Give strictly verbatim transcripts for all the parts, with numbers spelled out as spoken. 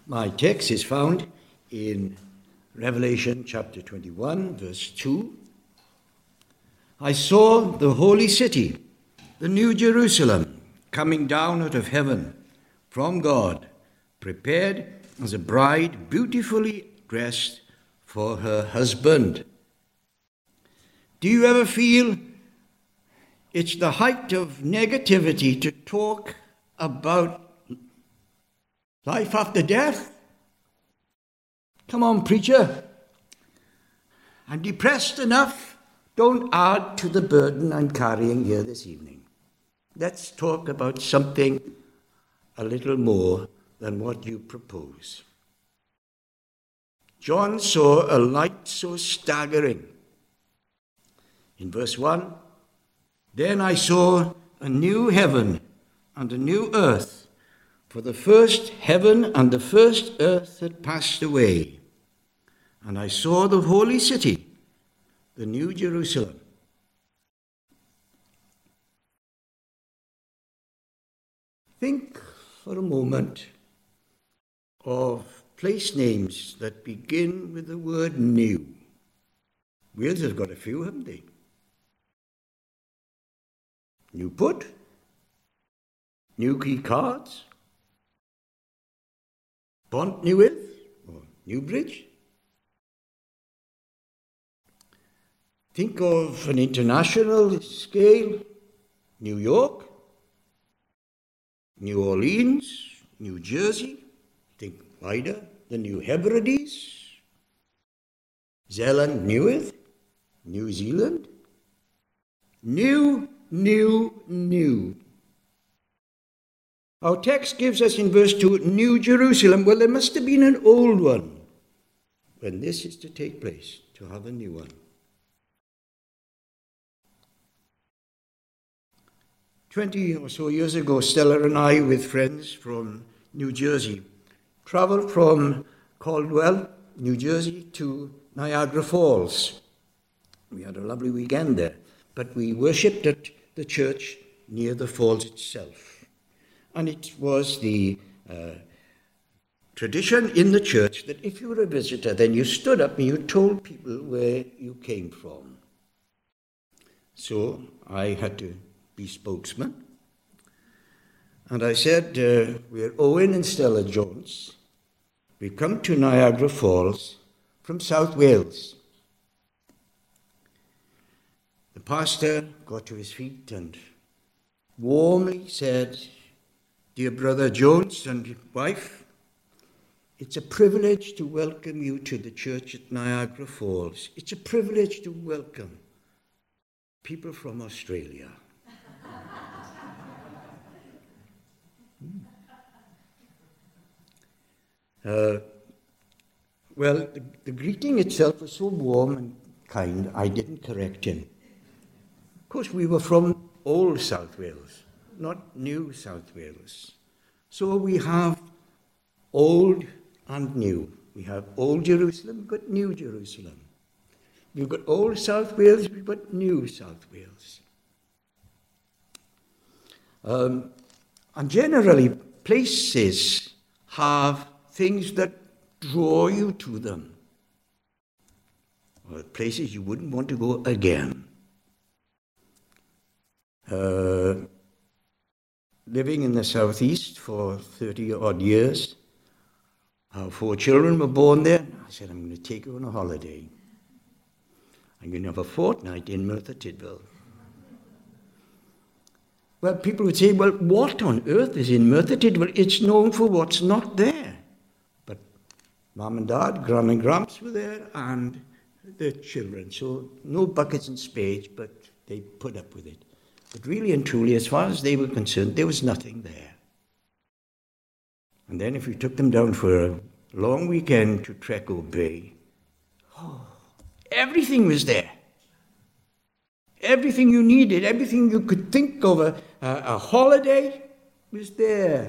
My text is found in Revelation chapter twenty-one, verse two. I saw the holy city, the new Jerusalem, coming down out of heaven from God, prepared as a bride beautifully dressed for her husband. Do you ever feel it's the height of negativity to talk about life after death? Come on, preacher. I'm depressed enough. Don't add to the burden I'm carrying here this evening. Let's talk about something a little more than what you propose. John saw a light so staggering. In verse one, then I saw a new heaven and a new earth, for the first heaven and the first earth had passed away. And I saw the holy city, the new Jerusalem. Think for a moment of place names that begin with the word new. Wales has got a few, haven't they? Newport, Newquay Cards, Pont Newydd, or Newbridge. Think of an international scale, New York, New Orleans, New Jersey. Think wider, the New Hebrides, Zeeland Newydd, New Zealand. New, new, new. Our text gives us in verse two, New Jerusalem. Well, there must have been an old one when this is to take place, to have a new one. Twenty or so years ago, Stella and I, with friends from New Jersey, traveled from Caldwell, New Jersey, to Niagara Falls. We had a lovely weekend there, but we worshipped at the church near the falls itself. And it was the uh, tradition in the church that if you were a visitor, then you stood up and you told people where you came from. So I had to be spokesman. And I said, uh, we're Owen and Stella Jones. We've come to Niagara Falls from South Wales. The pastor got to his feet and warmly said, dear brother Jones and wife, it's a privilege to welcome you to the church at Niagara Falls. It's a privilege to welcome people from Australia. uh, well, the, the greeting itself was so warm and kind, I didn't correct him. Of course, we were from old South Wales, not new South Wales. So we have old and new. We have old Jerusalem, we've got new Jerusalem. We've got old South Wales, we've got new South Wales. Um, and generally, places have things that draw you to them, or places you wouldn't want to go again. Uh, living in the southeast for thirty odd years, our four children were born there. I said, I'm going to take you on a holiday. I'm going to have a fortnight in Merthyr Tydfil. Well, people would say, well, what on earth is in Merthyr Tydfil? It's known for what's not there. But Mum and Dad, Gran and Gramps were there, and their children. So no buckets and spades, but they put up with it. But really and truly, as far as they were concerned, there was nothing there. And then if we took them down for a long weekend to Treco Bay, oh, everything was there. Everything you needed, everything you could think of, a, a, a holiday was there.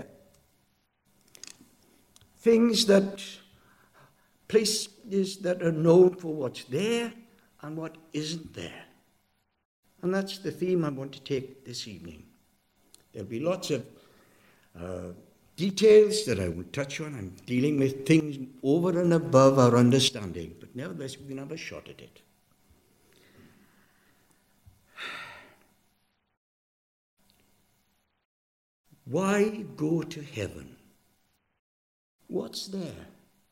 Things that, places that are known for what's there and what isn't there. And that's the theme I want to take this evening. There'll be lots of uh, details that I won't touch on. I'm dealing with things over and above our understanding, but nevertheless, we can have a shot at it. Why go to heaven? What's there?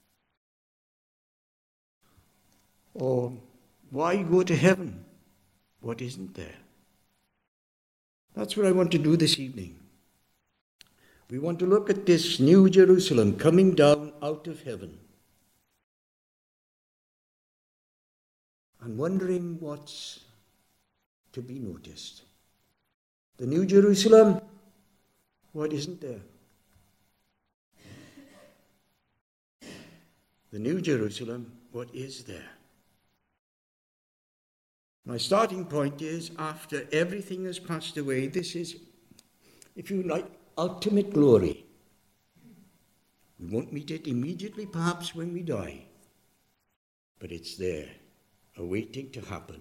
Or why go to heaven? What isn't there? That's what I want to do this evening. We want to look at this new Jerusalem coming down out of heaven and wondering what's to be noticed. The new Jerusalem, what isn't there? The new Jerusalem, what is there? My starting point is, after everything has passed away, this is, if you like, ultimate glory. We won't meet it immediately, perhaps, when we die, but it's there, awaiting to happen.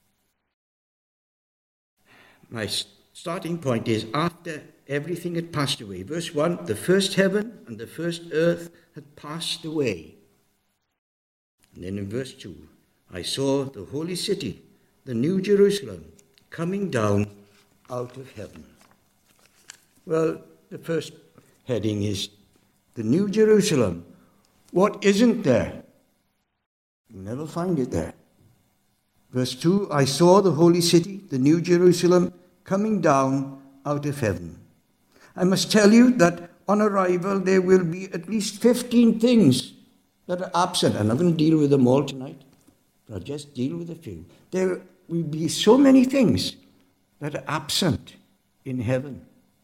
My starting point is, after everything had passed away. Verse one, the first heaven and the first earth had passed away. And then in verse two, I saw the holy city, the new Jerusalem, coming down out of heaven. Well, the first heading is the new Jerusalem. What isn't there? You'll never find it there. Verse two, I saw the holy city, the new Jerusalem, coming down out of heaven. I must tell you that on arrival there will be at least fifteen things that are absent. I'm not going to deal with them all tonight, but I'll just deal with a few. There will be so many things that are absent in heaven.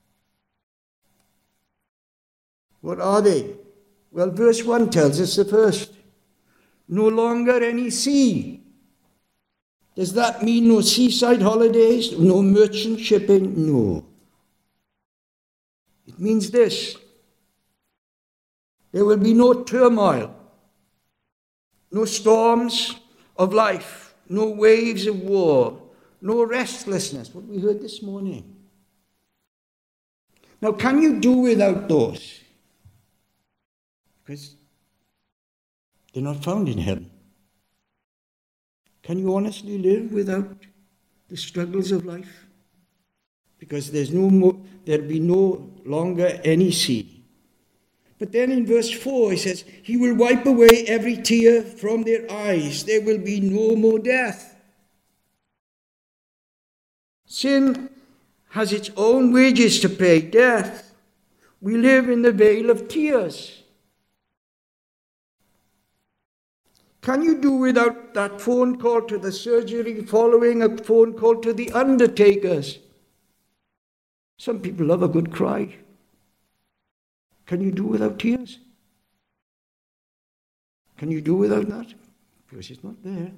What are they? Well, verse one tells us the first. No longer any sea. Does that mean no seaside holidays, no merchant shipping? No. It means this. There will be no turmoil, no storms of life, no waves of war, no restlessness, what we heard this morning. Now, can you do without those? Because they're not found in heaven. Can you honestly live without the struggles of life? Because there's no more, there'll be no longer any sea. But then in verse four, he says, he will wipe away every tear from their eyes. There will be no more death. Sin has its own wages to pay, death. We live in the vale of tears. Can you do without that phone call to the surgery following a phone call to the undertakers? Some people love a good cry. Can you do without tears? Can you do without that? Because it's not there.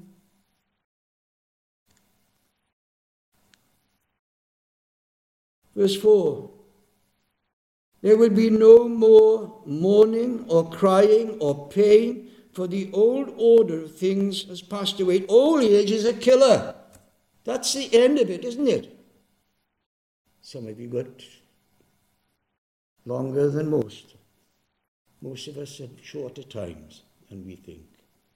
Verse four. There will be no more mourning or crying or pain, for the old order of things has passed away. Old age is a killer. That's the end of it, isn't it? Some of you got longer than most. Most of us have shorter times than we think.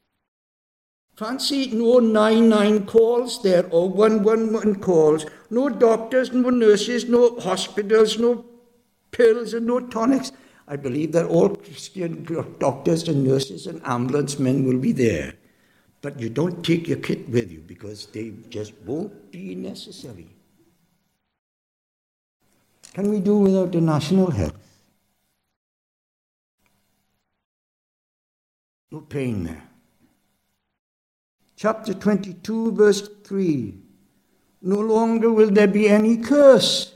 Fancy no nine nine calls there or one one one calls. No doctors, no nurses, no hospitals, no pills and no tonics. I believe that all Christian doctors and nurses and ambulance men will be there. But you don't take your kit with you because they just won't be necessary. Can we do without the national health? No pain there. Chapter twenty-two, verse three. No longer will there be any curse.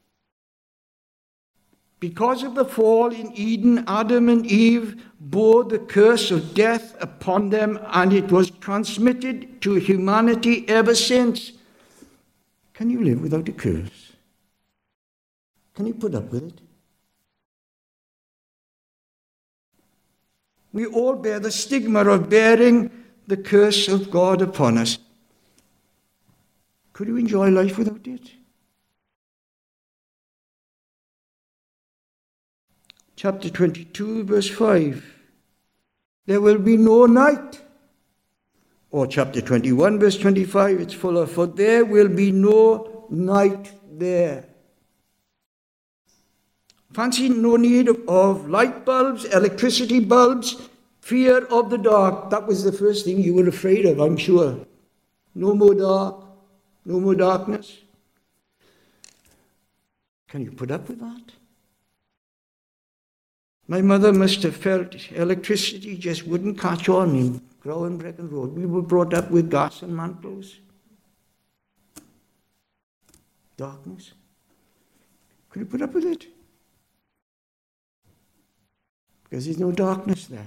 Because of the fall in Eden, Adam and Eve bore the curse of death upon them, and it was transmitted to humanity ever since. Can you live without a curse? Can you put up with it? We all bear the stigma of bearing the curse of God upon us. Could you enjoy life without it? chapter twenty-two, verse five. There will be no night. Or chapter twenty-one, verse twenty-five, it's full of, for there will be no night there. Fancy no need of, of light bulbs, electricity bulbs, fear of the dark. That was the first thing you were afraid of, I'm sure. No more dark, no more darkness. Can you put up with that? My mother must have felt electricity just wouldn't catch on in Grow and Brecon Road. We were brought up with gas and mantles. Darkness. Could you put up with it? Because there's no darkness there.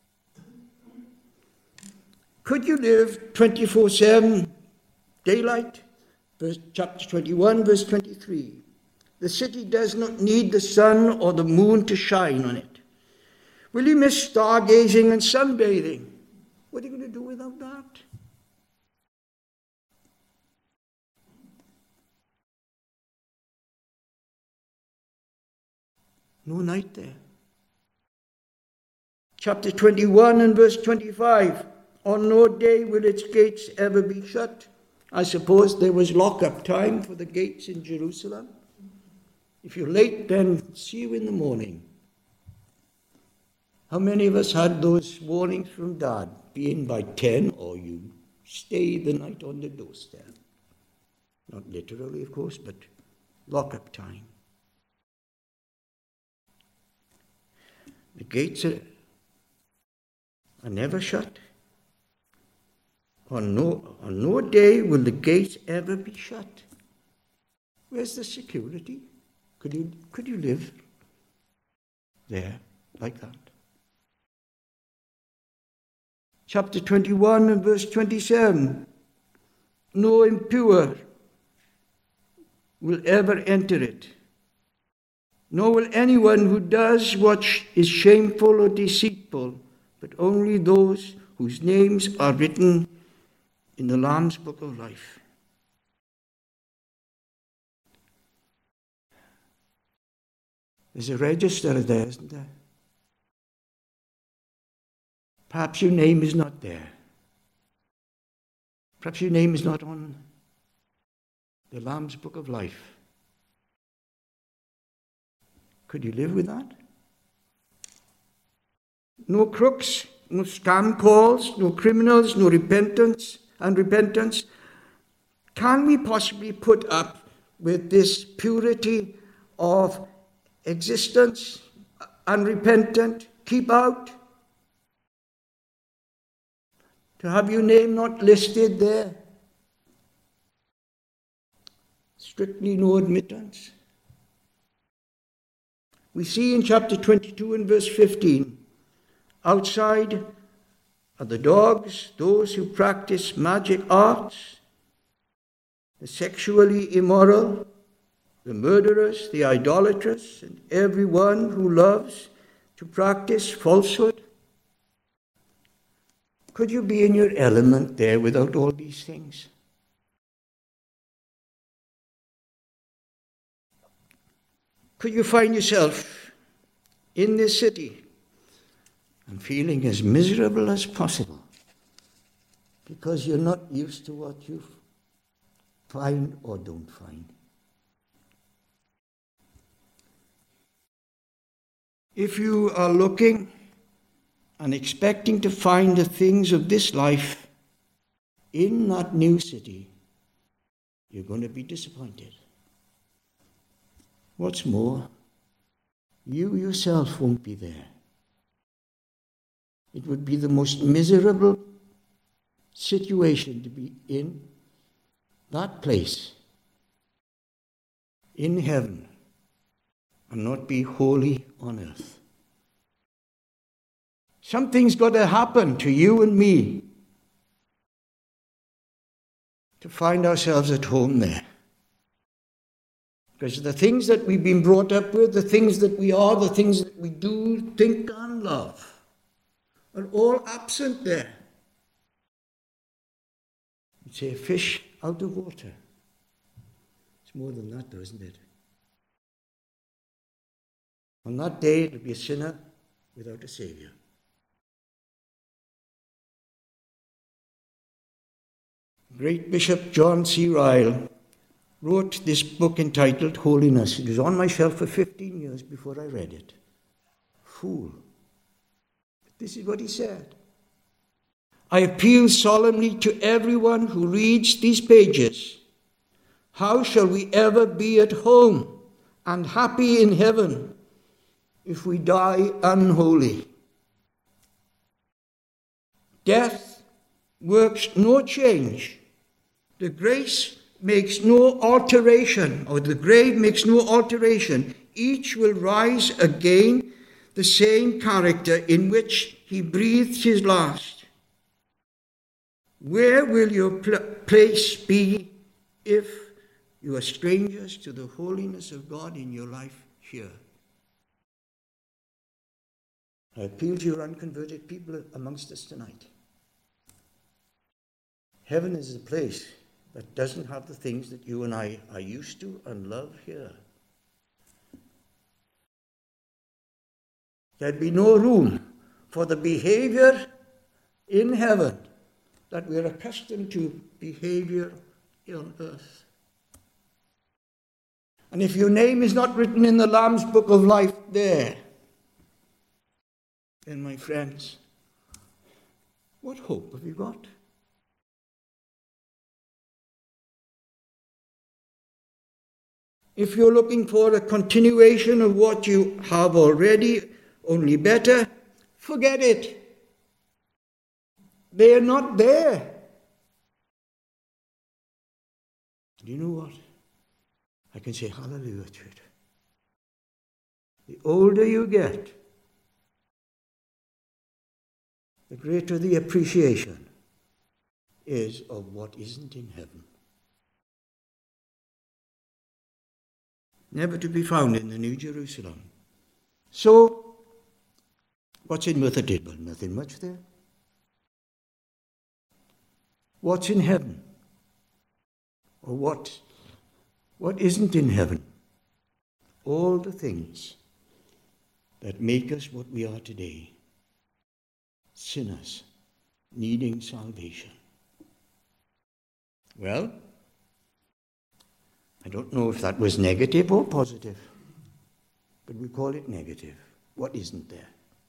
Could you live twenty-four seven daylight? Verse, chapter twenty-one, verse twenty-three. The city does not need the sun or the moon to shine on it. Will you miss stargazing and sunbathing? What are you going to do without that? No night there. Chapter twenty-one and verse twenty-five. On no day will its gates ever be shut. I suppose there was lock-up time for the gates in Jerusalem. If you're late, then see you in the morning. How many of us had those warnings from Dad? Be in by ten or you stay the night on the doorstep. Not literally, of course, but lock-up time. The gates are, are never shut. On no, on no day will the gates ever be shut. Where's the security? Could you, could you live there like that? Chapter twenty-one and verse twenty-seven. No impure will ever enter it, nor will anyone who does what is shameful or deceitful, but only those whose names are written in the Lamb's Book of Life. There's a register there, isn't there? Perhaps your name is not there. Perhaps your name is not on the Lamb's Book of Life. Could you live with that? No crooks, no scam calls, no criminals, no repentance and repentance. Can we possibly put up with this purity of existence, unrepentant, keep out? To have your name not listed there? Strictly no admittance. We see in chapter twenty-two and verse fifteen, outside are the dogs, those who practice magic arts, the sexually immoral, the murderers, the idolatrous, and everyone who loves to practice falsehood. Could you be in your element there without all these things? Could you find yourself in this city and feeling as miserable as possible because you're not used to what you find or don't find? If you are looking and expecting to find the things of this life in that new city, you're going to be disappointed. What's more, you yourself won't be there. It would be the most miserable situation to be in that place, in heaven, and not be holy on earth. Something's got to happen to you and me to find ourselves at home there. Because the things that we've been brought up with, the things that we are, the things that we do, think and love, are all absent there. You'd say a fish out of water. It's more than that though, isn't it? On that day, it will be a sinner without a Savior. Great Bishop John C. Ryle wrote this book entitled Holiness. It was on my shelf for fifteen years before I read it. Fool. But this is what he said. I appeal solemnly to everyone who reads these pages. How shall we ever be at home and happy in heaven if we die unholy? Death works no change. The grace makes no alteration, or the grave makes no alteration. Each will rise again the same character in which he breathed his last. Where will your pl- place be if you are strangers to the holiness of God in your life here? I appeal to your unconverted people amongst us tonight. Heaven is a place that doesn't have the things that you and I are used to and love here. There'd be no room for the behavior in heaven that we're accustomed to behavior on earth. And if your name is not written in the Lamb's Book of Life there, then my friends, what hope have you got? If you're looking for a continuation of what you have already, only better, forget it. They are not there. Do you know what? I can say hallelujah to it. The older you get, the greater the appreciation is of what isn't in heaven. Never to be found in the New Jerusalem. So, what's in Merthyr Tydfil? Nothing much there. What's in heaven? Or what, what isn't in heaven? All the things that make us what we are today. Sinners needing salvation. Well, I don't know if that was negative or positive, but we call it negative. What isn't there?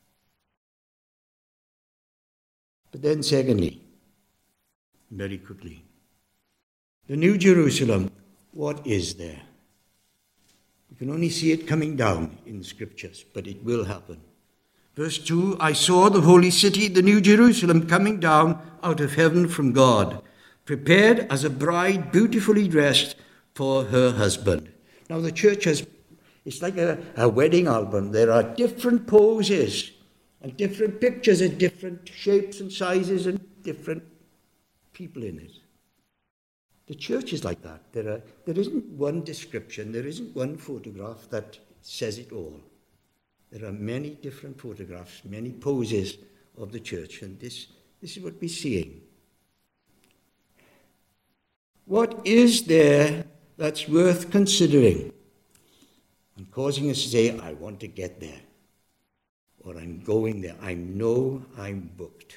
But then secondly, very quickly, the New Jerusalem, what is there? You can only see it coming down in the scriptures, but it will happen. Verse two, I saw the holy city, the New Jerusalem, coming down out of heaven from God, prepared as a bride beautifully dressed for her husband. Now the church has, it's like a, a wedding album. There are different poses and different pictures and different shapes and sizes and different people in it. The church is like that. There are, there isn't one description, there isn't one photograph that says it all. There are many different photographs, many poses of the church, and this, this is what we're seeing. What is there that's worth considering and causing us to say, I want to get there, or I'm going there, I know I'm booked?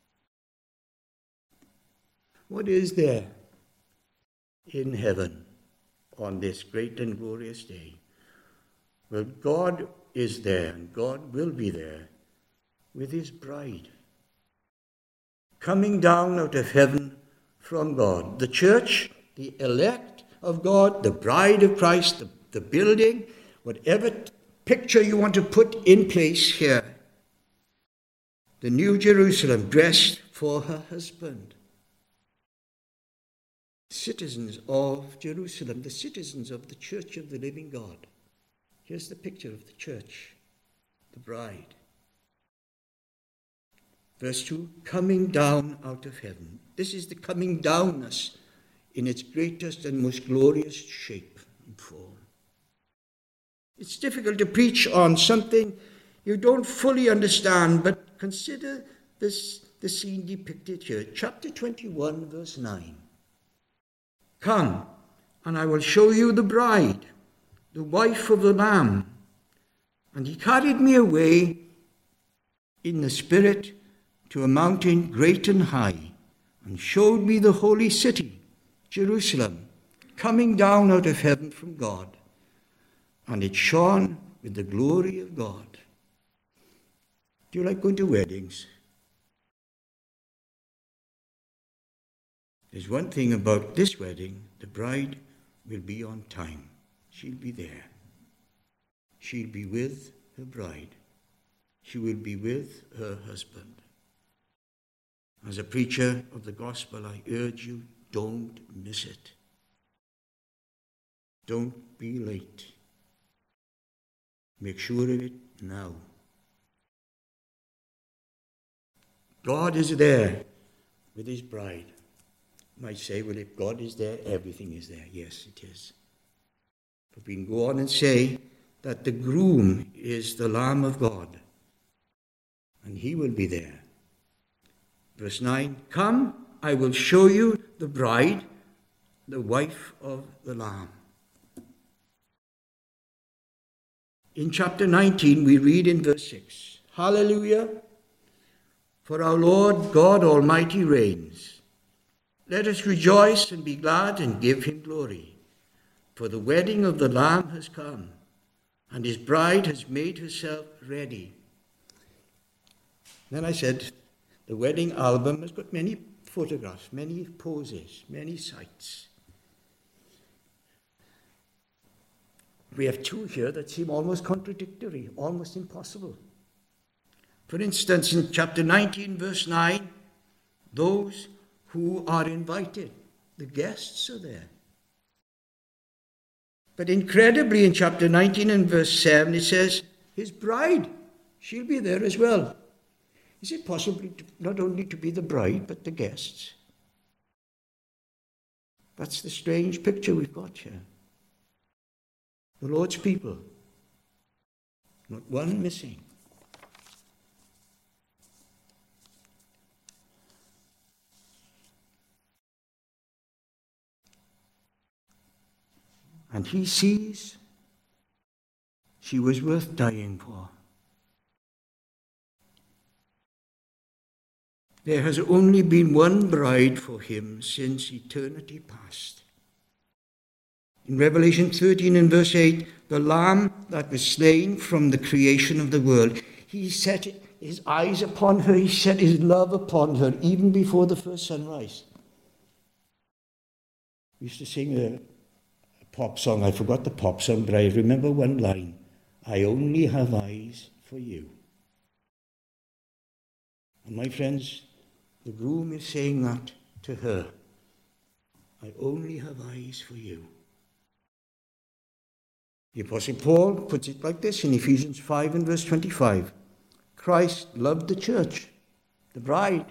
What is there in heaven on this great and glorious day? Well, God is there, and God will be there with his bride, coming down out of heaven from God. The church, the elect of God, the bride of Christ, the, the building, whatever picture you want to put in place here. The New Jerusalem dressed for her husband. Citizens of Jerusalem, the citizens of the church of the living God. Here's the picture of the church, the bride. Verse two, coming down out of heaven. This is the coming downness in its greatest and most glorious shape and form. It's difficult to preach on something you don't fully understand, but consider this, the scene depicted here. Chapter twenty-one, verse nine. Come, and I will show you the bride, the wife of the Lamb. And he carried me away in the Spirit to a mountain great and high, and showed me the holy city, Jerusalem, coming down out of heaven from God. And it shone with the glory of God. Do you like going to weddings? There's one thing about this wedding: the bride will be on time. She'll be there. She'll be with her bride. She will be with her husband. As a preacher of the gospel, I urge you, don't miss it. Don't be late. Make sure of it now. God is there with his bride. You might say, well, if God is there, everything is there. Yes, it is. But we can go on and say that the groom is the Lamb of God, and he will be there. Verse nine, come, I will show you the bride, the wife of the Lamb. In chapter nineteen, we read in verse six, Hallelujah, for our Lord God Almighty reigns. Let us rejoice and be glad and give him glory. For the wedding of the Lamb has come, and his bride has made herself ready. Then I said, the wedding album has got many photographs, many poses, many sights. We have two here that seem almost contradictory, almost impossible. For instance, in chapter nineteen, verse nine, those who are invited, the guests are there. But incredibly, in chapter nineteen and verse seven, it says, his bride, she'll be there as well. Is it possible to, not only to be the bride, but the guests? That's the strange picture we've got here. The Lord's people, not one missing. And he sees she was worth dying for. There has only been one bride for him since eternity past. In Revelation thirteen and verse eight, the Lamb that was slain from the creation of the world, he set his eyes upon her, he set his love upon her, even before the first sunrise. We used to sing a, a pop song. I forgot the pop song, but I remember one line. I only have eyes for you. And my friends, the groom is saying that to her. I only have eyes for you. The Apostle Paul puts it like this in Ephesians five and verse twenty-five. Christ loved the church, the bride,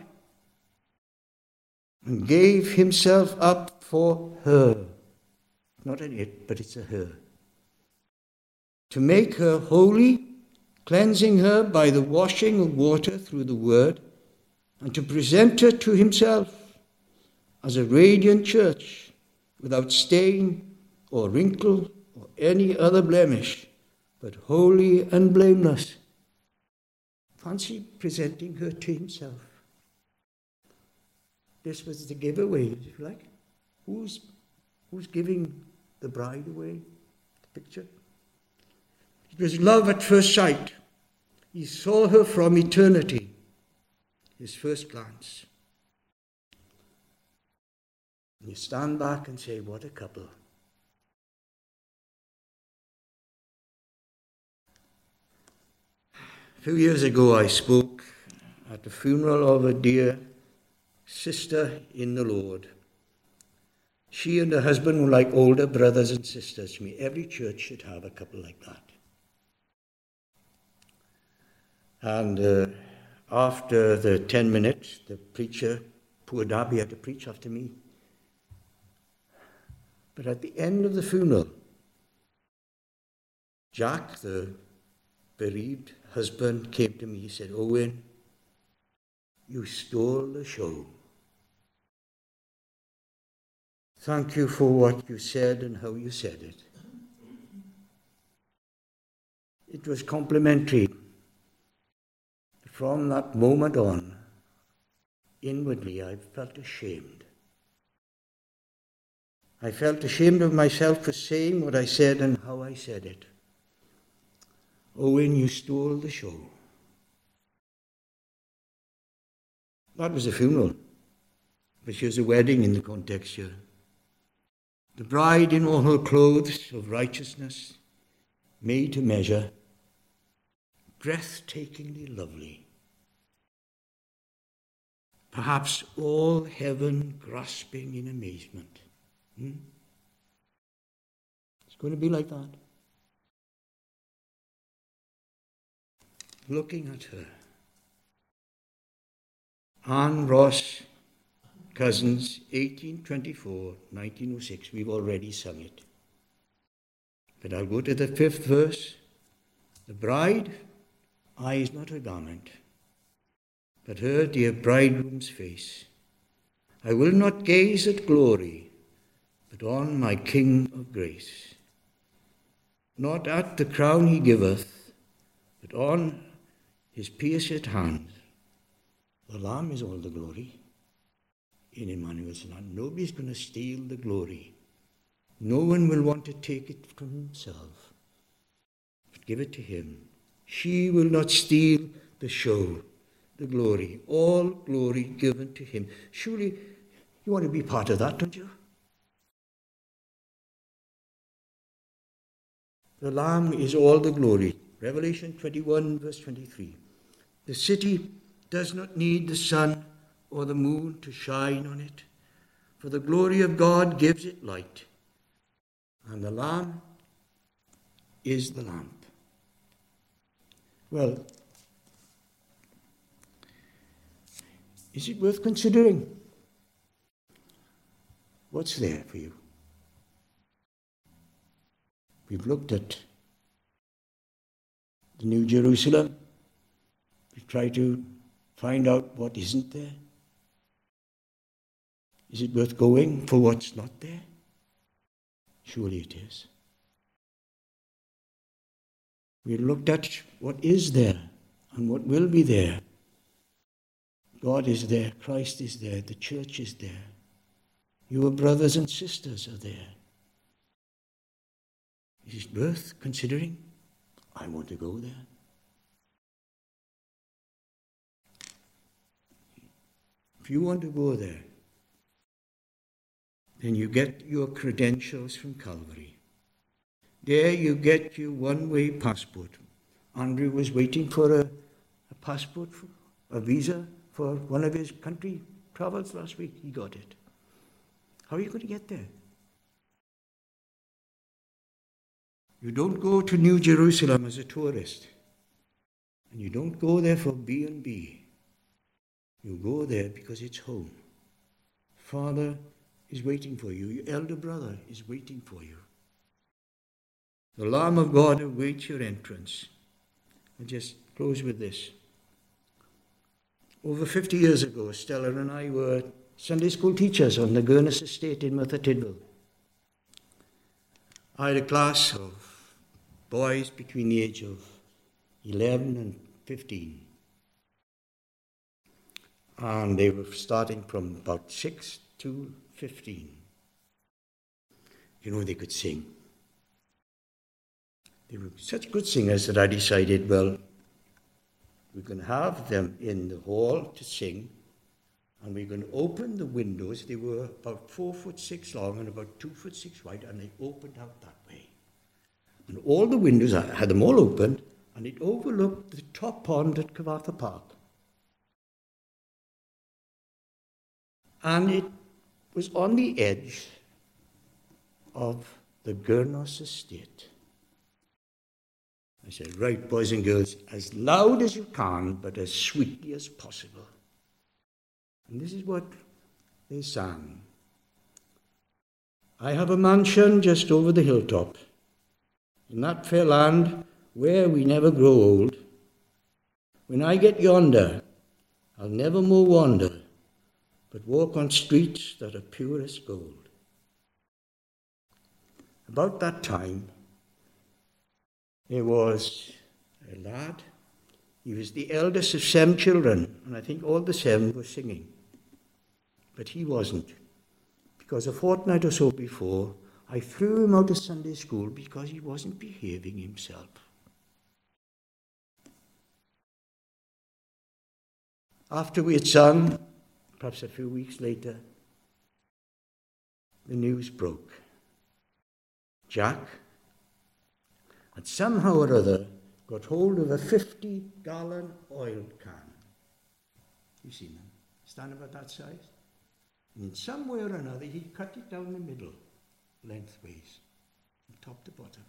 and gave himself up for her. Not an it, but it's a her. To make her holy, cleansing her by the washing of water through the word, and to present her to himself as a radiant church, without stain or wrinkle or any other blemish, but holy and blameless. Fancy presenting her to himself. This was the giveaway, if you like. Who's, who's giving the bride away? The picture. It was love at first sight. He saw her from eternity. His first glance. And you stand back and say, what a couple. A few years ago I spoke at the funeral of a dear sister in the Lord. She and her husband were like older brothers and sisters to me. Every church should have a couple like that. And uh, after the ten minutes, the preacher, poor Darby, had to preach after me. But at the end of the funeral, Jack, the bereaved husband, came to me. He said, Owen, you stole the show. Thank you for what you said and how you said it. it was complimentary. From that moment on, inwardly I felt ashamed. I felt ashamed of myself for saying what I said and how I said it. Owen, you stole the show. That was a funeral, but she was a wedding in the context here. The bride in all her clothes of righteousness, made to measure, breathtakingly lovely. Perhaps all heaven grasping in amazement. Hmm? It's going to be like that. Looking at her. Anne Ross Cousins, eighteen twenty-four, nineteen oh six. We've already sung it. But I'll go to the fifth verse. The bride eyes not her garment, but her dear bridegroom's face. I will not gaze at glory, but on my King of grace. Not at the crown he giveth, but on his pierced hand. The Lamb is all the glory in Emmanuel's land. Nobody's going to steal the glory. No one will want to take it from himself, but give it to him. She will not steal the show, the glory, all glory given to him. Surely you want to be part of that, don't you? The Lamb is all the glory. Revelation twenty-one, verse twenty-three. The city does not need the sun or the moon to shine on it, for the glory of God gives it light, and the Lamb is the lamp. Well, is it worth considering? What's there for you? We've looked at the New Jerusalem. We've tried to find out what isn't there. Is it worth going for what's not there? Surely it is. We looked at what is there and what will be there. God is there, Christ is there, the church is there. Your brothers and sisters are there. Is it worth considering? I want to go there. If you want to go there, then you get your credentials from Calvary. There you get your one-way passport. Andrew was waiting for a, a passport, for, a visa for one of his country travels last week. He got it. How are you going to get there? You don't go to New Jerusalem as a tourist. And you don't go there for B and B. You go there because it's home. Father is waiting for you. Your elder brother is waiting for you. The Lamb of God awaits your entrance. I'll just close with this. Over fifty years ago, Stella and I were Sunday school teachers on the Gurness estate in Merthyr Tydfil. I had a class of boys between the age of eleven and fifteen. And they were starting from about six to fifteen. You know, they could sing. They were such good singers that I decided, well, we're going to have them in the hall to sing, and we're going to open the windows. They were about four foot six long and about two foot six wide, and they opened out that way. And all the windows, I had them all opened, and it overlooked the top pond at Cyfarthfa Park. And it was on the edge of the Gurness estate. I said, right, boys and girls, as loud as you can, but as sweetly as possible. And this is what they sang. I have a mansion just over the hilltop, in that fair land where we never grow old. When I get yonder, I'll never more wander, but walk on streets that are pure as gold. About that time, there was a lad. He was the eldest of seven children, and I think all the seven were singing. But he wasn't, because a fortnight or so before, I threw him out of Sunday school because he wasn't behaving himself. After we had sung, perhaps a few weeks later, the news broke. Jack had somehow or other got hold of a fifty-gallon oil can. You've seen them, stand about that size. And in some way or another, he cut it down the middle, lengthways, from top to bottom.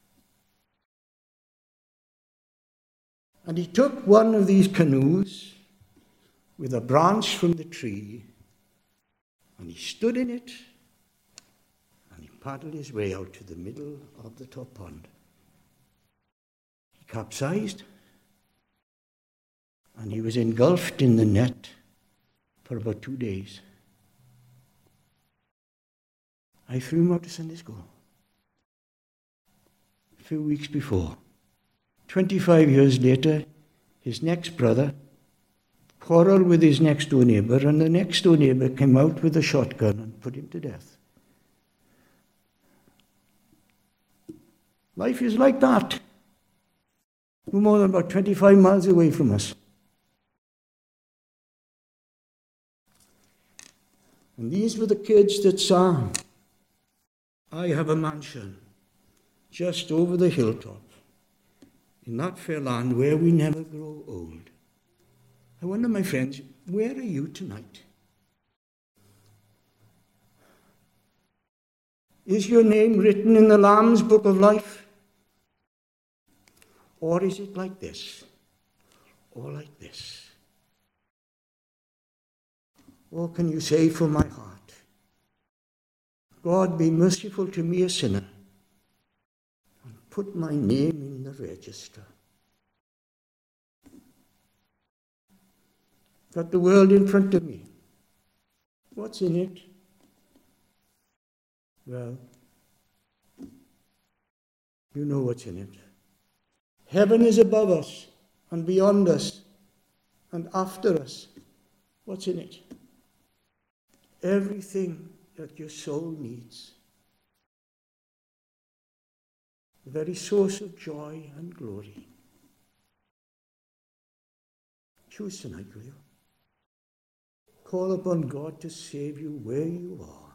And he took one of these canoes with a branch from the tree, and he stood in it, and he paddled his way out to the middle of the top pond. He capsized, and he was engulfed in the net for about two days. I threw him out of Sunday school a few weeks before. Twenty-five years later, his next brother quarreled with his next door neighbor, and the next door neighbor came out with a shotgun and put him to death. Life is like that. No more than about twenty-five miles away from us. And these were the kids that sang, "I have a mansion just over the hilltop in that fair land where we never grow old." I wonder, my friends, where are you tonight? Is your name written in the Lamb's Book of Life? Or is it like this? Or like this? Or can you say from my heart, "God, be merciful to me, a sinner, and put my name in the register"? Got the world in front of me. What's in it? Well, you know what's in it. Heaven is above us and beyond us and after us. What's in it? Everything that your soul needs. The very source of joy and glory. Choose tonight, will you? Call upon God to save you where you are.